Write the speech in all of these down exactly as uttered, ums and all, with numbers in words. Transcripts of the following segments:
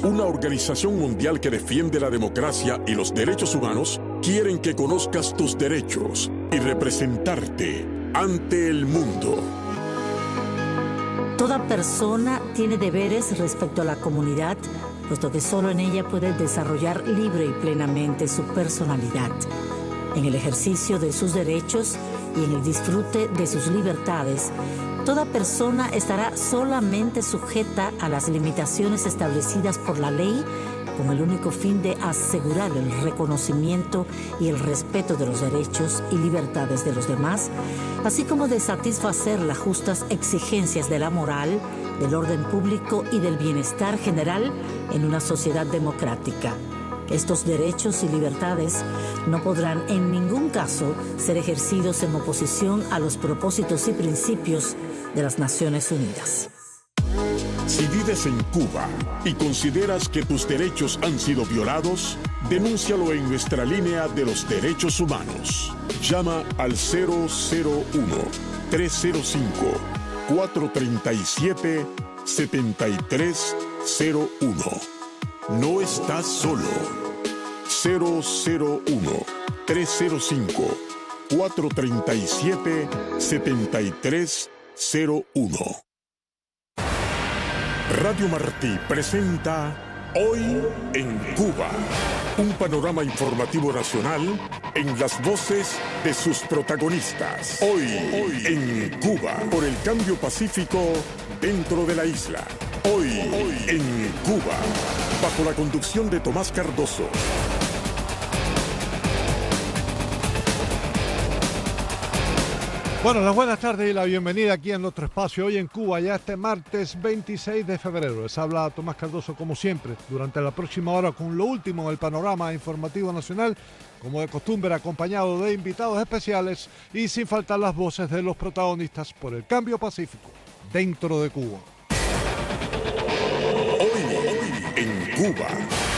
una organización mundial que defiende la democracia y los derechos humanos, quieren que conozcas tus derechos y representarte ante el mundo. Toda persona tiene deberes respecto a la comunidad, puesto que solo en ella puede desarrollar libre y plenamente su personalidad. En el ejercicio de sus derechos y en el disfrute de sus libertades, toda persona estará solamente sujeta a las limitaciones establecidas por la ley, con el único fin de asegurar el reconocimiento y el respeto de los derechos y libertades de los demás, así como de satisfacer las justas exigencias de la moral, del orden público y del bienestar general en una sociedad democrática. Estos derechos y libertades no podrán en ningún caso ser ejercidos en oposición a los propósitos y principios de las Naciones Unidas. Si vives en Cuba y consideras que tus derechos han sido violados, denúncialo en nuestra línea de los derechos humanos. Llama al cero cero uno, tres cero cinco, cuatro tres siete, siete tres cero uno. No estás solo. cero cero uno, tres cero cinco, cuatro tres siete, siete tres cero uno. Radio Martí presenta Hoy en Cuba, un panorama informativo nacional en las voces de sus protagonistas. Hoy, Hoy en Cuba, por el cambio pacífico dentro de la isla. Hoy, Hoy en Cuba, bajo la conducción de Tomás Cardoso. Bueno, las buenas tardes y la bienvenida aquí en nuestro espacio Hoy en Cuba, ya este martes veintiséis de febrero. Les habla Tomás Cardoso como siempre, durante la próxima hora con lo último en el panorama informativo nacional, como de costumbre acompañado de invitados especiales y sin faltar las voces de los protagonistas por el cambio pacífico dentro de Cuba. Hoy, hoy en Cuba.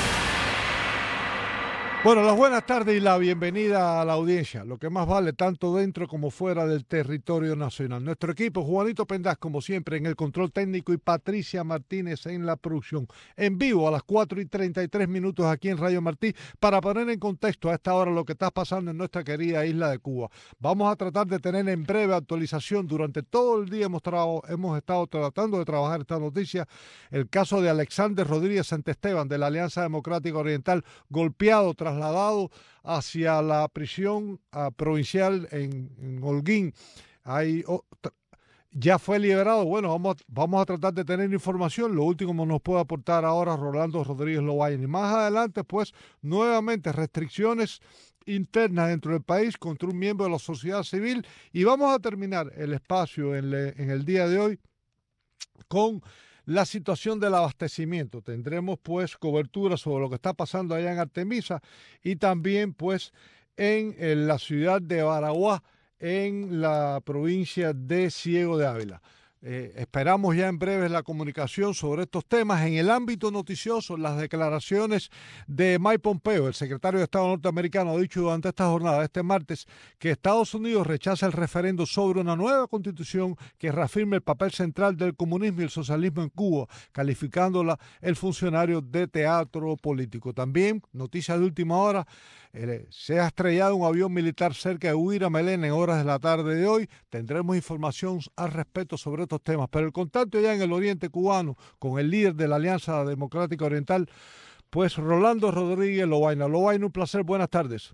Bueno, las buenas tardes y la bienvenida a la audiencia, lo que más vale tanto dentro como fuera del territorio nacional. Nuestro equipo, Juanito Pendaz, como siempre, en el control técnico y Patricia Martínez en la producción. En vivo a las cuatro y treinta y tres minutos aquí en Radio Martí para poner en contexto a esta hora lo que está pasando en nuestra querida isla de Cuba. Vamos a tratar de tener en breve actualización. Durante todo el día hemos, hemos estado tratando de trabajar esta noticia. El caso de Alexander Rodríguez Santesteban de la Alianza Democrática Oriental, golpeado tras trasladado hacia la prisión uh, provincial en, en Holguín. Hay, oh, ya fue liberado. Bueno, vamos, vamos a tratar de tener información. Lo último nos puede aportar ahora Rolando Rodríguez Lobayan. Y más adelante, pues, nuevamente restricciones internas dentro del país contra un miembro de la sociedad civil. Y vamos a terminar el espacio en, le, en el día de hoy con la situación del abastecimiento. Tendremos pues cobertura sobre lo que está pasando allá en Artemisa y también pues en, en la ciudad de Baraguá, en la provincia de Ciego de Ávila. Eh, esperamos ya en breve la comunicación sobre estos temas. En el ámbito noticioso, las declaraciones de Mike Pompeo, el secretario de Estado norteamericano, ha dicho durante esta jornada, este martes, que Estados Unidos rechaza el referendo sobre una nueva constitución que reafirme el papel central del comunismo y el socialismo en Cuba, calificándola el funcionario de teatro político. También, noticias de última hora, eh, se ha estrellado un avión militar cerca de Huira Melena en horas de la tarde de hoy. Tendremos información al respecto sobre estos temas, pero el contacto ya en el oriente cubano con el líder de la Alianza Democrática Oriental, pues Rolando Rodríguez Lobaina. Lobaina, un placer, buenas tardes.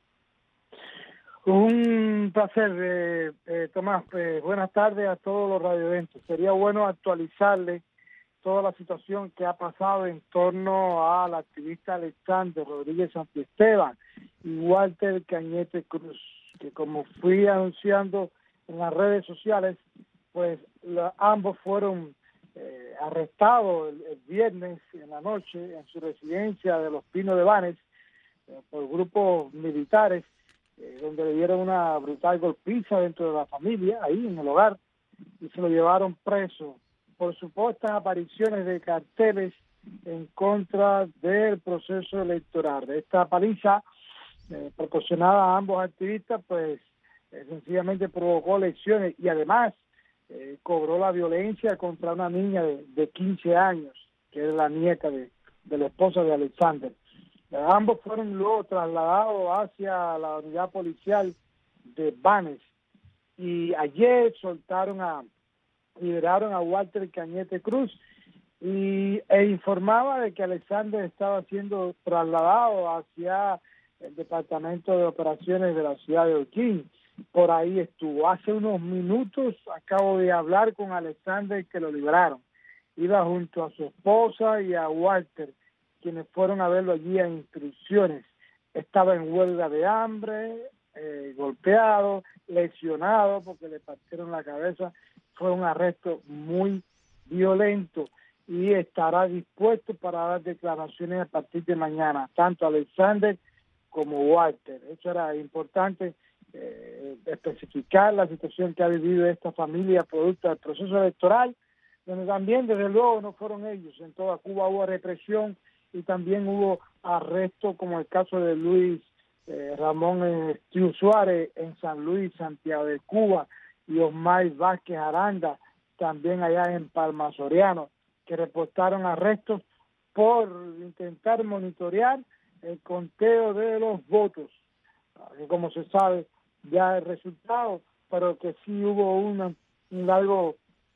Un placer, eh, eh, Tomás. Eh, buenas tardes a todos los radioventos. Sería bueno actualizarle toda la situación que ha pasado en torno al activista Alexander Rodríguez Santesteban y Walter Cañete Cruz, que como fui anunciando en las redes sociales, pues la, ambos fueron eh, arrestados el, el viernes en la noche en su residencia de Los Pinos de Banes eh, por grupos militares, eh, donde le dieron una brutal golpiza dentro de la familia, ahí en el hogar, y se lo llevaron preso por supuestas apariciones de carteles en contra del proceso electoral. Esta paliza eh, proporcionada a ambos activistas, pues eh, sencillamente provocó lesiones y además eh, cobró la violencia contra una niña de, de quince años, que es la nieta de, de la esposa de Alexander. Ambos fueron luego trasladados hacia la unidad policial de Banes y ayer soltaron a, liberaron a Walter Cañete Cruz y e informaba de que Alexander estaba siendo trasladado hacia el Departamento de Operaciones de la ciudad de Holguín. Por ahí estuvo. Hace unos minutos acabo de hablar con Alexander, que lo liberaron. Iba junto a su esposa y a Walter, quienes fueron a verlo allí a instrucciones. Estaba en huelga de hambre, eh, golpeado, lesionado porque le partieron la cabeza. Fue un arresto muy violento y estará dispuesto para dar declaraciones a partir de mañana, tanto Alexander como Walter. Eso era importante, eh, especificar la situación que ha vivido esta familia producto del proceso electoral, donde también, desde luego, no fueron ellos. En toda Cuba hubo represión y también hubo arrestos, como el caso de Luis eh, Ramón Estiu Suárez en San Luis, Santiago de Cuba, y Osmay Vázquez Aranda, también allá en Palma Soriano, que reportaron arrestos por intentar monitorear el conteo de los votos, que como se sabe ya el resultado, pero que sí hubo una, un largo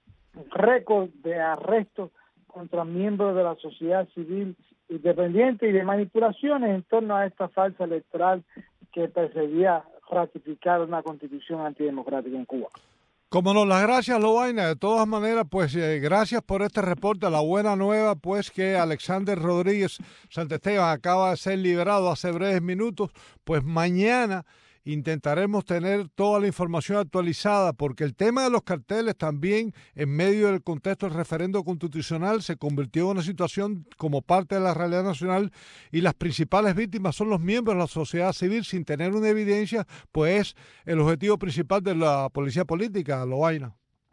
récord de arrestos contra miembros de la sociedad civil independiente y de manipulaciones en torno a esta farsa electoral que perseguía ratificar una constitución antidemocrática en Cuba. Como no, las gracias, Lovaina. De todas maneras, pues eh, gracias por este reporte. La buena nueva, pues, que Alexander Rodríguez Santesteban acaba de ser liberado hace breves minutos. Pues mañana intentaremos tener toda la información actualizada, porque el tema de los carteles también, en medio del contexto del referendo constitucional, se convirtió en una situación como parte de la realidad nacional y las principales víctimas son los miembros de la sociedad civil. Sin tener una evidencia, pues el objetivo principal de la policía política, Lovaina.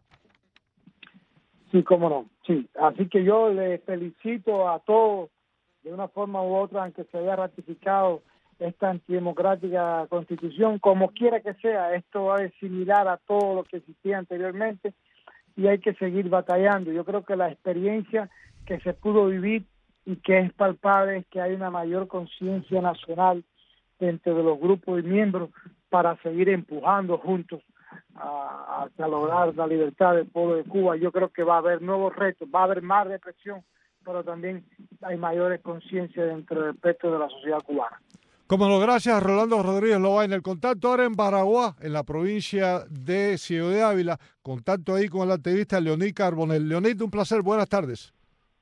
Sí, cómo no, sí. Así que yo le felicito a todos, de una forma u otra, aunque se haya ratificado esta antidemocrática constitución, como quiera que sea. Esto es similar a todo lo que existía anteriormente y hay que seguir batallando. Yo creo que la experiencia que se pudo vivir y que es palpable es que hay una mayor conciencia nacional dentro de los grupos y miembros para seguir empujando juntos a, a lograr la libertad del pueblo de Cuba. Yo creo que va a haber nuevos retos, va a haber más represión, pero también hay mayores conciencias dentro del pecho de la sociedad cubana. Como no, gracias Rolando Rodríguez Lovaina. El contacto ahora en Baraguá, en la provincia de Ciego de Ávila. Contacto ahí con el activista Leonid Carbonell. Leonid, un placer, buenas tardes.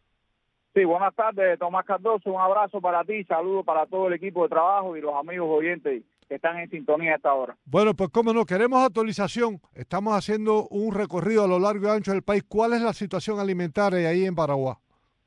Sí, buenas tardes, Tomás Cardoso. Un abrazo para ti, saludos para todo el equipo de trabajo y los amigos oyentes que están en sintonía a esta hora. Bueno, pues cómo no, queremos actualización. Estamos haciendo un recorrido a lo largo y ancho del país. ¿Cuál es la situación alimentaria ahí en Baraguá?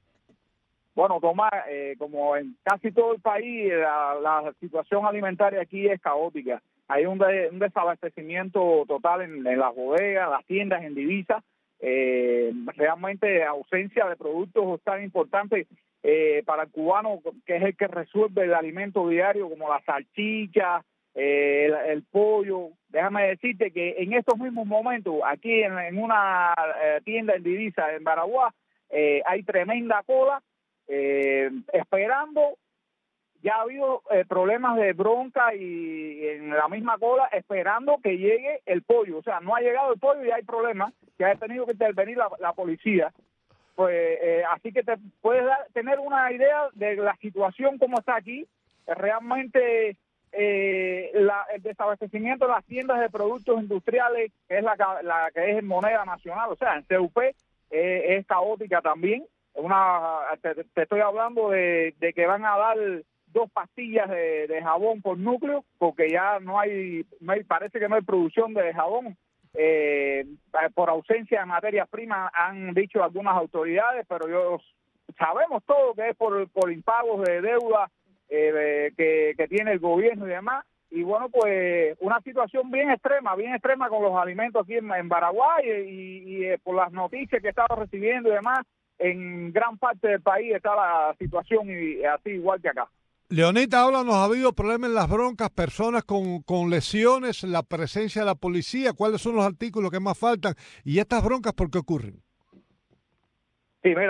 Bueno, Tomás, eh, como en casi todo el país, la, la situación alimentaria aquí es caótica. Hay un, de, un desabastecimiento total en, en las bodegas, las tiendas, en divisas. Eh, realmente ausencia de productos tan importantes eh, para el cubano, que es el que resuelve el alimento diario, como la salchicha, eh, el, el pollo. Déjame decirte que en estos mismos momentos, aquí en, en una eh, tienda en divisas en Baraguá, eh, hay tremenda cola. Eh, esperando, ya ha habido eh, problemas de bronca y, y en la misma cola, esperando que llegue el pollo. O sea, no ha llegado el pollo y hay problemas, que ha tenido que intervenir la, la policía. Pues eh, así que te puedes dar, tener una idea de la situación como está aquí. Realmente eh, la, el desabastecimiento de las tiendas de productos industriales, que es la, la que es en moneda nacional, o sea, en C U P, eh, es caótica también. Una, te, te estoy hablando de, de que van a dar dos pastillas de, de jabón por núcleo, porque ya no hay, no hay, parece que no hay producción de jabón eh, por ausencia de materias primas, han dicho algunas autoridades, pero yo sabemos todo que es por, por impagos de deuda eh, de, que, que tiene el gobierno y demás. Y bueno, pues una situación bien extrema, bien extrema con los alimentos aquí en, en Baraguá y, y, y eh, por las noticias que he estado recibiendo y demás. En gran parte del país está la situación y así igual que acá. Leonita, háblanos, ¿ha habido problemas en las broncas, personas con, con lesiones, la presencia de la policía? ¿Cuáles son los artículos que más faltan? ¿Y estas broncas por qué ocurren? Sí, mira,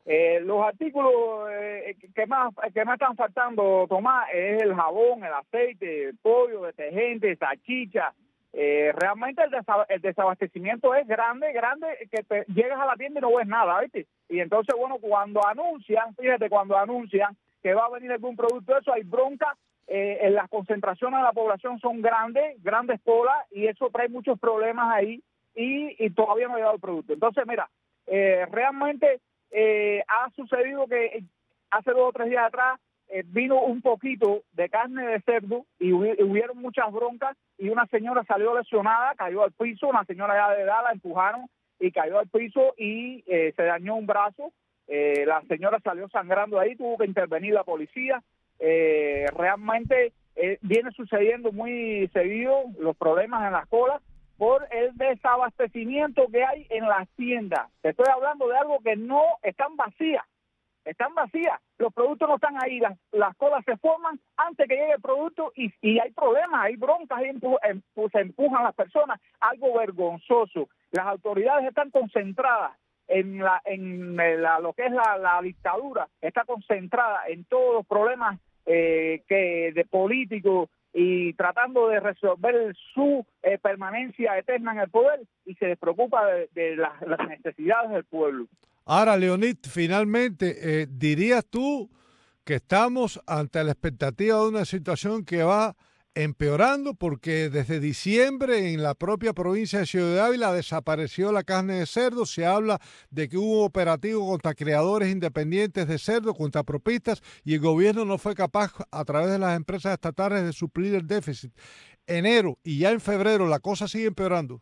Eh, los artículos eh, que más que más están faltando, Tomás, es el jabón, el aceite, el pollo, detergente, salchicha. Eh, realmente el, desa el desabastecimiento es grande, grande, que te llegas a la tienda y no ves nada, ¿viste? Y entonces, bueno, cuando anuncian, fíjate, cuando anuncian que va a venir algún producto de eso, hay bronca, eh, en las concentraciones de la población son grandes, grandes colas, y eso trae muchos problemas ahí, y, y todavía no ha llegado el producto. Entonces, mira, eh, realmente eh, ha sucedido que hace dos o tres días atrás eh, vino un poquito de carne de cerdo y hubieron muchas broncas, y una señora salió lesionada, cayó al piso, una señora ya de edad la empujaron y cayó al piso y eh, se dañó un brazo. Eh, la señora salió sangrando ahí, tuvo que intervenir la policía. Eh, realmente eh, viene sucediendo muy seguido los problemas en las colas por el desabastecimiento que hay en las tiendas. Te estoy hablando de algo que no están vacías, están vacías, los productos no están ahí, las, las colas se forman antes que llegue el producto y, y hay problemas, hay broncas, hay empu empu se empujan las personas, algo vergonzoso. Las autoridades están concentradas en la en la, lo que es la, la dictadura, está concentrada en todos los problemas eh, que de políticos y tratando de resolver su eh, permanencia eterna en el poder, y se despreocupa de, de las, las necesidades del pueblo. Ahora, Leonid, finalmente, eh, ¿dirías tú que estamos ante la expectativa de una situación que va empeorando? Porque desde diciembre en la propia provincia de Ciudad de Ávila desapareció la carne de cerdo. Se habla de que hubo operativo contra criadores independientes de cerdo, contra propistas, y el gobierno no fue capaz a través de las empresas estatales de suplir el déficit. Enero y ya en febrero la cosa sigue empeorando.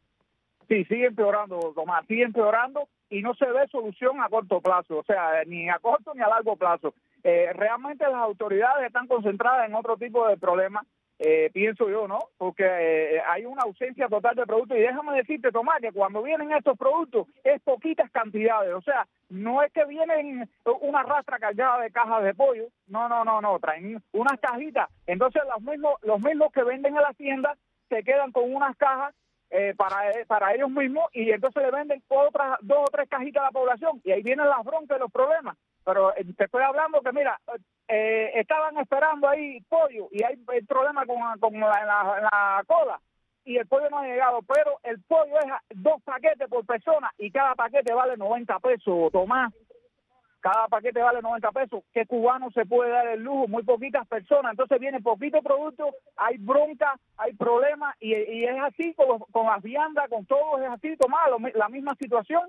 Sí, sigue empeorando, Tomás, sigue empeorando y no se ve solución a corto plazo, o sea, ni a corto ni a largo plazo. Eh, realmente las autoridades están concentradas en otro tipo de problemas, eh, pienso yo, ¿no? Porque eh, hay una ausencia total de productos, y déjame decirte, Tomás, que cuando vienen estos productos es poquitas cantidades, o sea, no es que vienen una rastra cargada de cajas de pollo, no, no, no, no, traen unas cajitas, entonces los mismos, los mismos que venden en la tienda se quedan con unas cajas Eh, para, para ellos mismos, y entonces le venden otras dos o tres cajitas a la población, y ahí vienen las broncas y los problemas. Pero eh, te estoy hablando que, mira, eh, estaban esperando ahí pollo, y hay el problema con, con la, la, la cola, y el pollo no ha llegado, pero el pollo es dos paquetes por persona, y cada paquete vale noventa pesos, Tomás. Cada paquete vale noventa pesos. ¿Qué cubano se puede dar el lujo? Muy poquitas personas. Entonces viene poquito producto, hay bronca, hay problemas, y, y es así con, los, con las viandas, con todo, es así, Tomás, lo, la misma situación.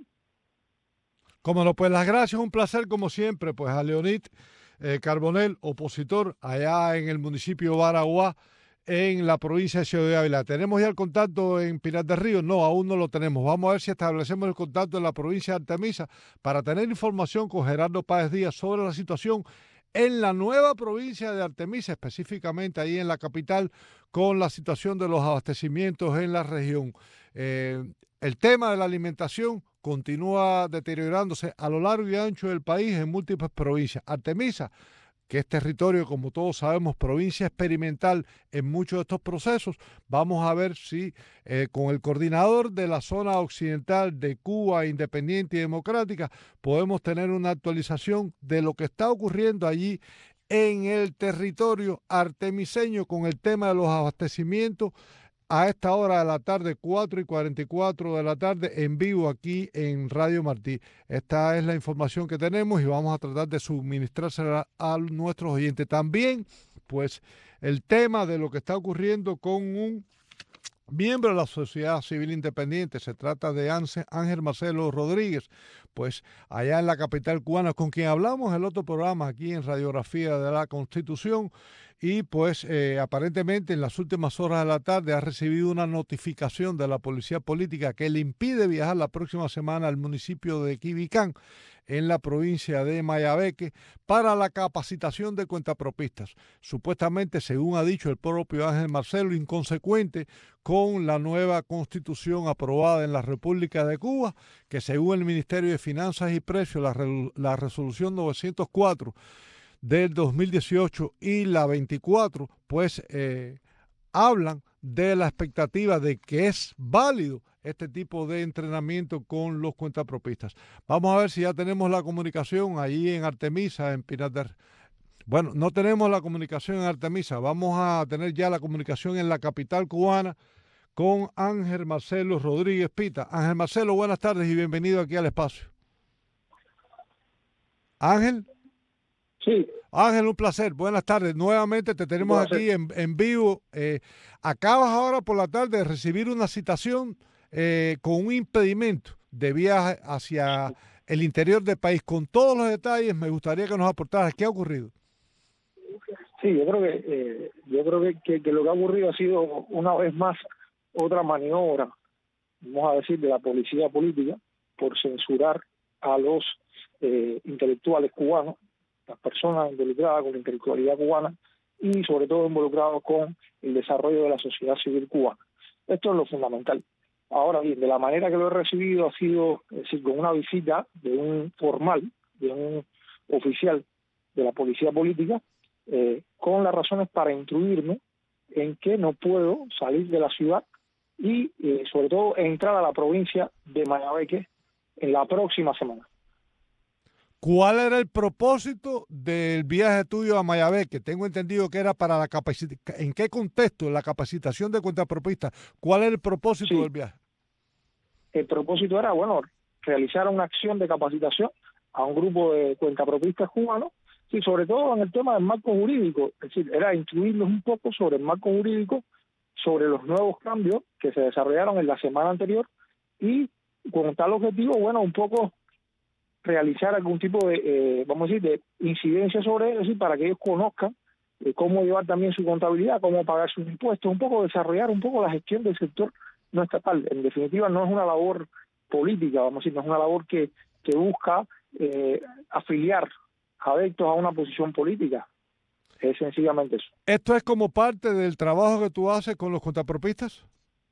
Como no, pues las gracias, un placer como siempre, pues a Leonid eh, Carbonell, opositor allá en el municipio de Baraguá, en la provincia de Ciudad de Ávila. ¿Tenemos ya el contacto en Pinar del Río? No, aún no lo tenemos. Vamos a ver si establecemos el contacto en la provincia de Artemisa para tener información con Gerardo Páez Díaz sobre la situación en la nueva provincia de Artemisa, específicamente ahí en la capital, con la situación de los abastecimientos en la región. Eh, el tema de la alimentación continúa deteriorándose a lo largo y ancho del país en múltiples provincias. Artemisa, que es territorio, como todos sabemos, provincia experimental en muchos de estos procesos. Vamos a ver si eh, con el coordinador de la zona occidental de Cuba Independiente y Democrática podemos tener una actualización de lo que está ocurriendo allí en el territorio artemiseño con el tema de los abastecimientos a esta hora de la tarde, cuatro y cuarenta y cuatro de la tarde, en vivo aquí en Radio Martí. Esta es la información que tenemos y vamos a tratar de suministrársela a nuestros oyentes. También, pues, el tema de lo que está ocurriendo con un miembro de la sociedad civil independiente, se trata de Ángel Marcelo Rodríguez, pues allá en la capital cubana, con quien hablamos en el otro programa aquí en Radiografía de la Constitución, y pues eh, aparentemente en las últimas horas de la tarde ha recibido una notificación de la policía política que le impide viajar la próxima semana al municipio de Quibicán, en la provincia de Mayabeque, para la capacitación de cuentapropistas. Supuestamente, según ha dicho el propio Ángel Marcelo, inconsecuente con la nueva constitución aprobada en la República de Cuba, que según el Ministerio de Finanzas y Precios, la, la resolución novecientos cuatro del dos mil dieciocho y la veinticuatro, pues eh, hablan de la expectativa de que es válido este tipo de entrenamiento con los cuentapropistas. Vamos a ver si ya tenemos la comunicación ahí en Artemisa, en Pinar del... Bueno, no tenemos la comunicación en Artemisa, vamos a tener ya la comunicación en la capital cubana con Ángel Marcelo Rodríguez Pita. Ángel Marcelo, buenas tardes y bienvenido aquí al espacio. Ángel. Sí. Ángel, un placer. Buenas tardes. Nuevamente te tenemos aquí en, en vivo. Eh, acabas ahora por la tarde de recibir una citación eh, con un impedimento de viaje hacia el interior del país. Con todos los detalles, me gustaría que nos aportaras qué ha ocurrido. Sí, yo creo que eh, yo creo que, que, que lo que ha ocurrido ha sido una vez más otra maniobra, vamos a decir, de la policía política por censurar a los eh, intelectuales cubanos, las personas involucradas con la intelectualidad cubana y sobre todo involucrados con el desarrollo de la sociedad civil cubana. Esto es lo fundamental. Ahora bien, de la manera que lo he recibido ha sido, es decir, con una visita de un formal, de un oficial de la policía política, eh, con las razones para instruirme en que no puedo salir de la ciudad y eh, sobre todo entrar a la provincia de Mayabeque en la próxima semana. ¿Cuál era el propósito del viaje tuyo a Mayabeque? Tengo entendido que era para la capacitación. ¿En qué contexto? La capacitación de cuentapropistas. ¿Cuál era el propósito sí. del viaje? El propósito era, bueno, realizar una acción de capacitación a un grupo de cuentapropistas cubanos, sí, sobre todo en el tema del marco jurídico. Es decir, era instruirlos un poco sobre el marco jurídico, sobre los nuevos cambios que se desarrollaron en la semana anterior y con tal objetivo, bueno, un poco realizar algún tipo de, eh, vamos a decir, de incidencia sobre ellos, ¿sí? Para que ellos conozcan eh, cómo llevar también su contabilidad, cómo pagar sus impuestos, un poco desarrollar un poco la gestión del sector no estatal. En definitiva, no es una labor política, vamos a decir, no es una labor que, que busca eh, afiliar adeptos a una posición política. Es sencillamente eso. ¿Esto es como parte del trabajo que tú haces con los cuentapropistas?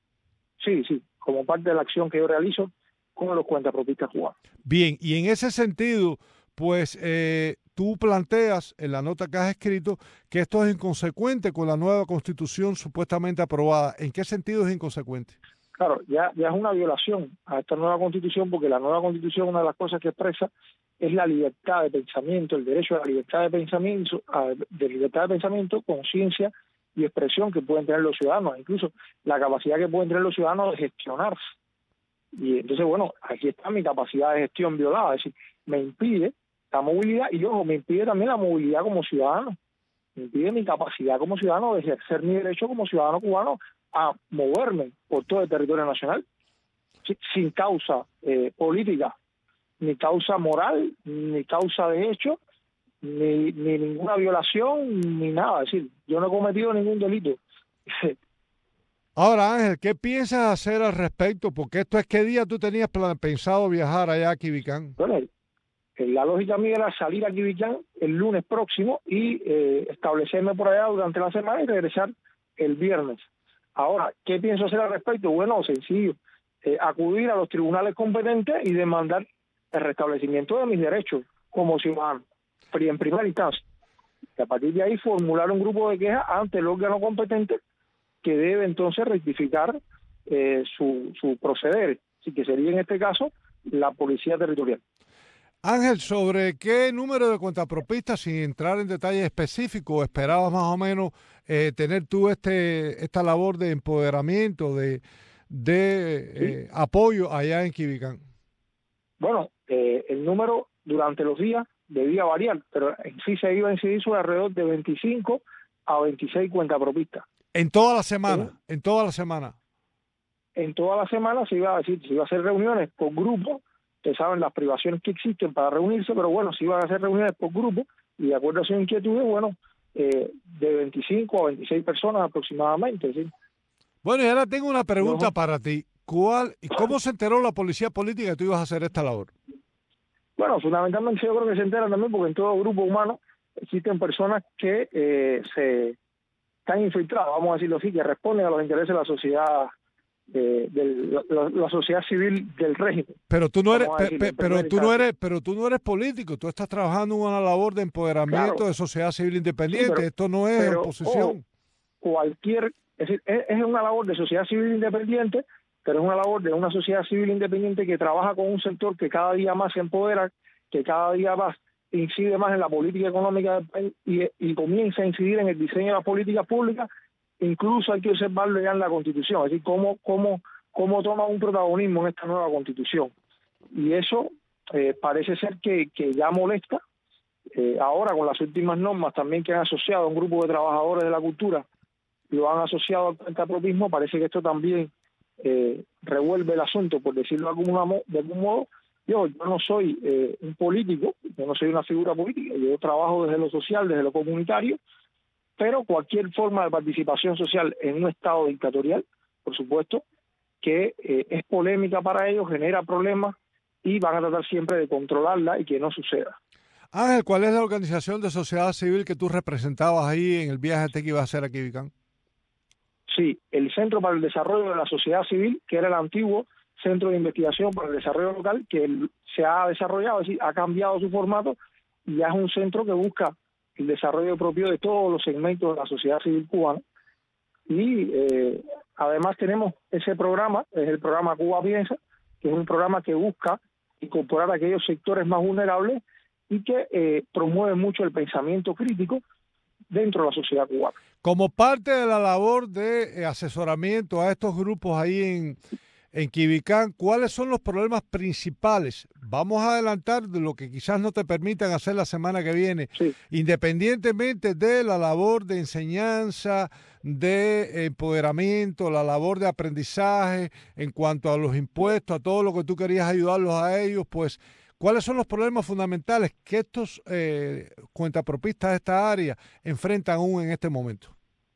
Sí, sí, como parte de la acción que yo realizo con los cuentapropistas cubanos. Bien, y en ese sentido, pues eh, tú planteas en la nota que has escrito que esto es inconsecuente con la nueva Constitución supuestamente aprobada. ¿En qué sentido es inconsecuente? Claro, ya, ya es una violación a esta nueva Constitución, porque la nueva Constitución, una de las cosas que expresa es la libertad de pensamiento, el derecho a la libertad de pensamiento, a, de libertad de pensamiento, conciencia y expresión que pueden tener los ciudadanos, incluso la capacidad que pueden tener los ciudadanos de gestionarse. Y entonces, bueno, aquí está mi capacidad de gestión violada, es decir, me impide la movilidad y, ojo, me impide también la movilidad como ciudadano, me impide mi capacidad como ciudadano de ejercer mi derecho como ciudadano cubano a moverme por todo el territorio nacional, sin causa eh, política, ni causa moral, ni causa de hecho, ni, ni ninguna violación, ni nada. Es decir, yo no he cometido ningún delito. Ahora, Ángel, ¿qué piensas hacer al respecto? Porque esto es, ¿qué día tú tenías pensado viajar allá a Quibicán? Bueno, la lógica mía era salir a Quibicán el lunes próximo y eh, establecerme por allá durante la semana y regresar el viernes. Ahora, ¿qué pienso hacer al respecto? Bueno, sencillo, eh, acudir a los tribunales competentes y demandar el restablecimiento de mis derechos como ciudadano, en primera instancia. Y a partir de ahí formular un grupo de quejas ante el órgano competente que debe entonces rectificar eh, su, su proceder, así que sería en este caso la Policía Territorial. Ángel, ¿sobre qué número de cuentapropistas, sin entrar en detalles específicos, esperabas más o menos eh, tener tú este esta labor de empoderamiento, de, de ¿Sí? eh, apoyo allá en Quibicán? Bueno, eh, el número durante los días debía variar, pero en sí se iba a incidir sobre alrededor de veinticinco a veintiséis cuentapropistas. En toda la semana, ¿Sí? en toda la semana. En toda la semana se iba a decir, se iba a hacer reuniones por grupo. Ustedes saben las privaciones que existen para reunirse, pero bueno, se iban a hacer reuniones por grupo y de acuerdo a sus inquietudes, bueno, eh, de veinticinco a veintiséis personas aproximadamente, ¿sí? Bueno, y ahora tengo una pregunta no. para ti. ¿Cuál y cómo se enteró la policía política que tú ibas a hacer esta labor? Bueno, fundamentalmente yo creo que se enteran también porque en todo grupo humano existen personas que eh, se están infiltradas, vamos a decirlo así, que responden a los intereses de la sociedad, eh, de la, la sociedad civil del régimen. Pero tú no eres, pe, decirlo, pe, pero tú no eres, pero tú no eres político. Tú estás trabajando en una labor de empoderamiento, claro, de sociedad civil independiente. Sí, pero, Esto no es oposición. Oh, cualquier, es decir, es, es una labor de sociedad civil independiente pero es una labor de una sociedad civil independiente que trabaja con un sector que cada día más se empodera, que cada día más incide más en la política económica del país y, y comienza a incidir en el diseño de las políticas públicas. Incluso hay que observarlo ya en la Constitución, es decir, cómo, cómo, cómo toma un protagonismo en esta nueva Constitución. Y eso eh, parece ser que, que ya molesta. Eh, ahora, con las últimas normas también que han asociado a un grupo de trabajadores de la cultura, lo han asociado al cuentapropismo, parece que esto también eh, revuelve el asunto, por decirlo de algún, de algún modo. Yo, yo no soy eh, un político, yo no soy una figura política, yo trabajo desde lo social, desde lo comunitario, pero cualquier forma de participación social en un Estado dictatorial, por supuesto, que eh, es polémica para ellos, genera problemas y van a tratar siempre de controlarla y que no suceda. Ángel, ¿cuál es la organización de sociedad civil que tú representabas ahí en el viaje este que iba a hacer aquí, Vicán? Sí, el Centro para el Desarrollo de la Sociedad Civil, que era el antiguo Centro de Investigación para el Desarrollo Local, que se ha desarrollado, es decir, ha cambiado su formato y ya es un centro que busca el desarrollo propio de todos los segmentos de la sociedad civil cubana. Y eh, además tenemos ese programa, es el programa Cuba Piensa, que es un programa que busca incorporar a aquellos sectores más vulnerables y que eh, promueve mucho el pensamiento crítico dentro de la sociedad cubana. Como parte de la labor de asesoramiento a estos grupos ahí en, en Quibicán, ¿cuáles son los problemas principales? Vamos a adelantar de lo que quizás no te permitan hacer la semana que viene, sí. Independientemente de la labor de enseñanza, de empoderamiento, la labor de aprendizaje en cuanto a los impuestos, a todo lo que tú querías ayudarlos a ellos, pues ¿cuáles son los problemas fundamentales que estos eh, cuentapropistas de esta área enfrentan aún en este momento?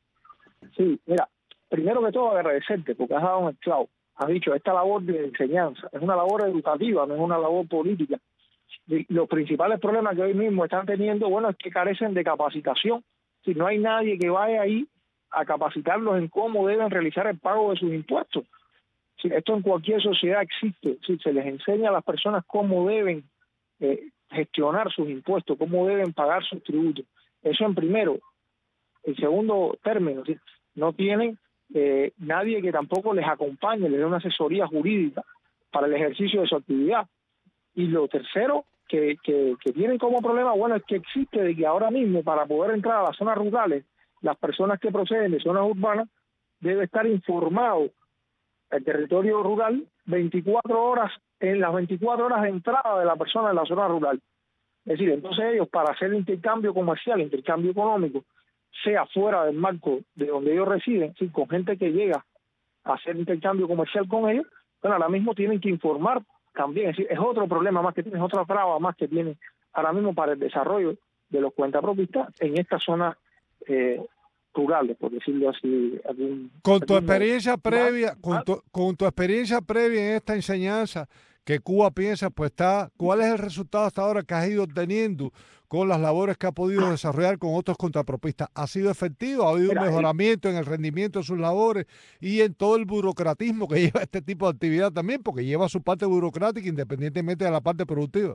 Sí, mira, primero que todo agradecerte porque has dado un clavo. Has dicho, esta labor de enseñanza es una labor educativa, no es una labor política. Y los principales problemas que hoy mismo están teniendo, bueno, es que carecen de capacitación. Si no hay nadie que vaya ahí a capacitarlos en cómo deben realizar el pago de sus impuestos. Sí, esto en cualquier sociedad existe. Sí, se les enseña a las personas cómo deben eh, gestionar sus impuestos, cómo deben pagar sus tributos. Eso en primero. En segundo término, ¿sí? No tienen eh, nadie que tampoco les acompañe, les dé una asesoría jurídica para el ejercicio de su actividad. Y lo tercero que, que, que tienen como problema, bueno, es que existe de que ahora mismo para poder entrar a las zonas rurales, las personas que proceden de zonas urbanas debe estar informado el territorio rural veinticuatro horas, en las veinticuatro horas de entrada de la persona en la zona rural. Es decir, entonces ellos para hacer intercambio comercial, intercambio económico, sea fuera del marco de donde ellos residen, ¿sí? Con gente que llega a hacer intercambio comercial con ellos, bueno, ahora mismo tienen que informar también. Es decir, es otro problema más que tienen, es otra traba más que tienen ahora mismo para el desarrollo de los cuentapropistas en esta zona eh, rurales, por decirlo así. Algún, con tu algún experiencia modo. previa, con tu, con tu experiencia previa en esta enseñanza que Cuba Piensa, pues está, ¿cuál es el resultado hasta ahora que has ido obteniendo con las labores que ha podido desarrollar con otros contrapropistas? ¿Ha sido efectivo? ¿Ha habido Mira, un mejoramiento en el rendimiento de sus labores y en todo el burocratismo que lleva este tipo de actividad también? Porque lleva su parte burocrática independientemente de la parte productiva.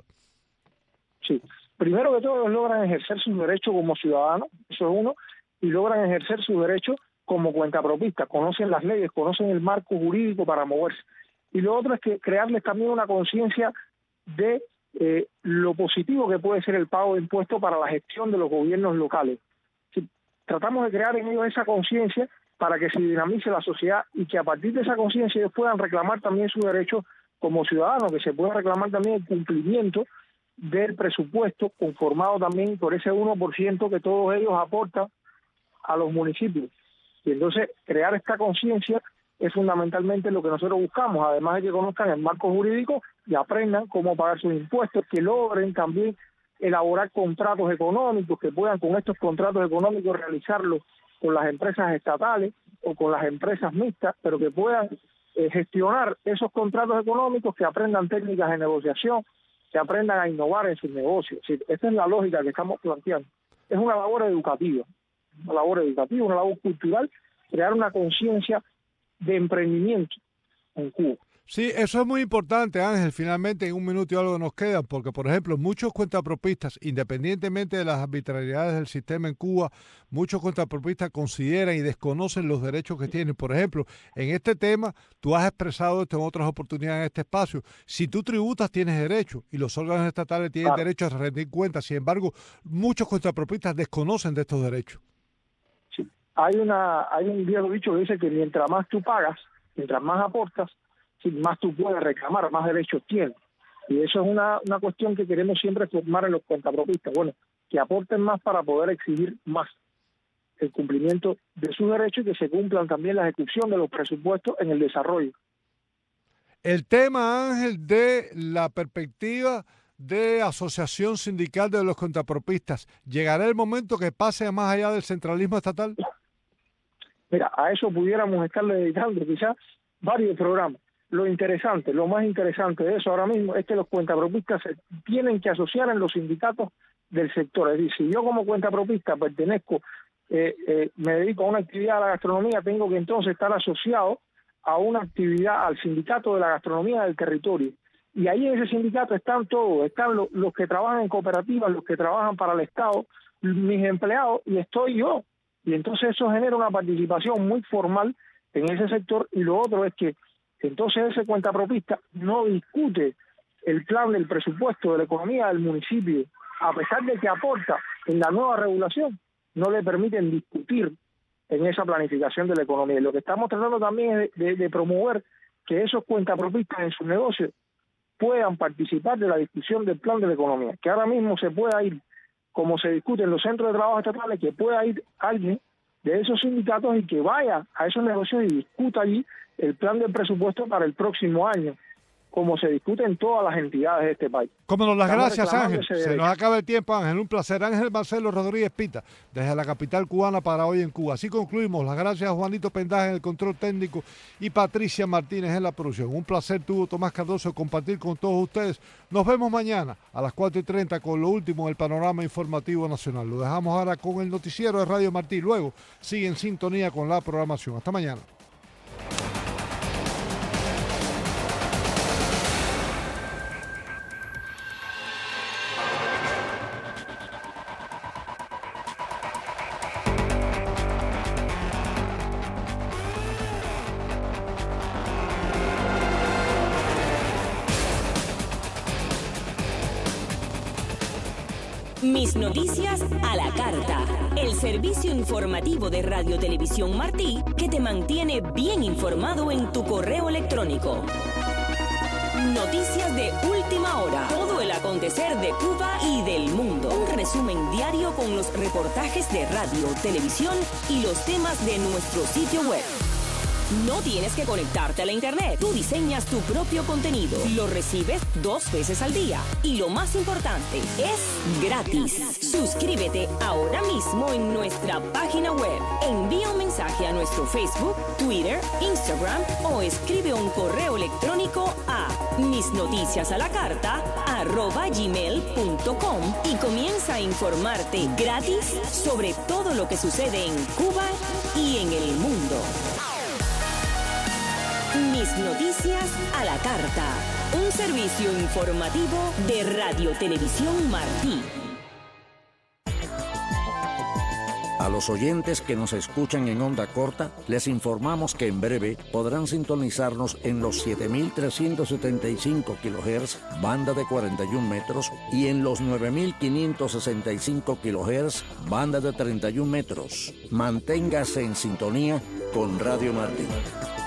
Sí. Primero que todo, ellos logran ejercer sus derechos como ciudadanos, eso es uno, y logran ejercer sus derechos como cuentapropistas, conocen las leyes, conocen el marco jurídico para moverse. Y lo otro es que crearles también una conciencia de eh, lo positivo que puede ser el pago de impuestos para la gestión de los gobiernos locales. Sí, tratamos de crear en ellos esa conciencia para que se dinamice la sociedad y que a partir de esa conciencia ellos puedan reclamar también sus derechos como ciudadanos, que se pueda reclamar también el cumplimiento del presupuesto conformado también por ese uno por ciento que todos ellos aportan a los municipios. Y entonces crear esta conciencia es fundamentalmente lo que nosotros buscamos, además de que conozcan el marco jurídico y aprendan cómo pagar sus impuestos, que logren también elaborar contratos económicos, que puedan con estos contratos económicos realizarlos con las empresas estatales o con las empresas mixtas, pero que puedan eh, gestionar esos contratos económicos, que aprendan técnicas de negociación, que aprendan a innovar en sus negocios. Sí, esta es la lógica que estamos planteando. Es una labor educativa, una labor educativa, una labor cultural, crear una conciencia de emprendimiento en Cuba. Sí, eso es muy importante, Ángel. Finalmente, en un minuto y algo nos queda, porque, por ejemplo, muchos cuentapropistas, independientemente de las arbitrariedades del sistema en Cuba, muchos cuentapropistas consideran y desconocen los derechos que tienen. Por ejemplo, en este tema, tú has expresado esto en otras oportunidades en este espacio. Si tú tributas, tienes derecho, y los órganos estatales tienen claro. derecho a rendir cuentas. Sin embargo, muchos cuentapropistas desconocen de estos derechos. Sí. Hay, una, hay un viejo dicho que dice que mientras más tú pagas, mientras más aportas, más tú puedes reclamar, más derechos tienes. Y eso es una, una cuestión que queremos siempre formar en los cuentapropistas. Bueno, que aporten más para poder exigir más el cumplimiento de sus derechos y que se cumplan también la ejecución de los presupuestos en el desarrollo. El tema, Ángel, de la perspectiva de asociación sindical de los cuentapropistas, ¿llegará el momento que pase más allá del centralismo estatal? Mira, a eso pudiéramos estarle dedicando quizás varios programas. Lo interesante, lo más interesante de eso ahora mismo es que los cuentapropistas se tienen que asociar en los sindicatos del sector. Es decir, si yo como cuentapropista pertenezco, eh, eh, me dedico a una actividad de la gastronomía, tengo que entonces estar asociado a una actividad, al sindicato de la gastronomía del territorio. Y ahí en ese sindicato están todos, están los, los que trabajan en cooperativas, los que trabajan para el Estado, mis empleados, y estoy yo. Y entonces eso genera una participación muy formal en ese sector. Y lo otro es que entonces ese cuentapropista no discute el plan del presupuesto de la economía del municipio, a pesar de que aporta en la nueva regulación, no le permiten discutir en esa planificación de la economía. Y lo que estamos tratando también es de, de, de promover que esos cuentapropistas en sus negocios puedan participar de la discusión del plan de la economía, que ahora mismo se pueda ir, como se discute en los centros de trabajo estatales, que pueda ir alguien de esos sindicatos y que vaya a esos negocios y discuta allí el plan del presupuesto para el próximo año, como se discute en todas las entidades de este país. Como nos las gracias, Ángel. Se nos acaba el tiempo, Ángel. Un placer. Ángel Marcelo Rodríguez Pita, desde la capital cubana para Hoy en Cuba. Así concluimos. Las gracias a Juanito Pendaje en el control técnico y Patricia Martínez en la producción. Un placer tuvo Tomás Cardoso compartir con todos ustedes. Nos vemos mañana a las cuatro y treinta con lo último del panorama informativo nacional. Lo dejamos ahora con el noticiero de Radio Martí. Luego sigue en sintonía con la programación. Hasta mañana. Mis noticias a la carta. El servicio informativo de Radio Televisión Martí que te mantiene bien informado en tu correo electrónico. Noticias de última hora. Todo el acontecer de Cuba y del mundo. Un resumen diario con los reportajes de radio, televisión y los temas de nuestro sitio web. No tienes que conectarte a la internet. Tú diseñas tu propio contenido. Lo recibes dos veces al día. Y lo más importante, es gratis. Suscríbete ahora mismo en nuestra página web. Envía un mensaje a nuestro Facebook, Twitter, Instagram o escribe un correo electrónico a misnoticiasalacarta arroba gmail punto com y comienza a informarte gratis sobre todo lo que sucede en Cuba y en el mundo. Mis noticias a la carta. Un servicio informativo de Radio Televisión Martí. A los oyentes que nos escuchan en onda corta, les informamos que en breve podrán sintonizarnos en los siete mil trescientos setenta y cinco kilohertz, banda de cuarenta y un metros, y en los nueve mil quinientos sesenta y cinco kilohertz, banda de treinta y un metros. Manténgase en sintonía con Radio Martí.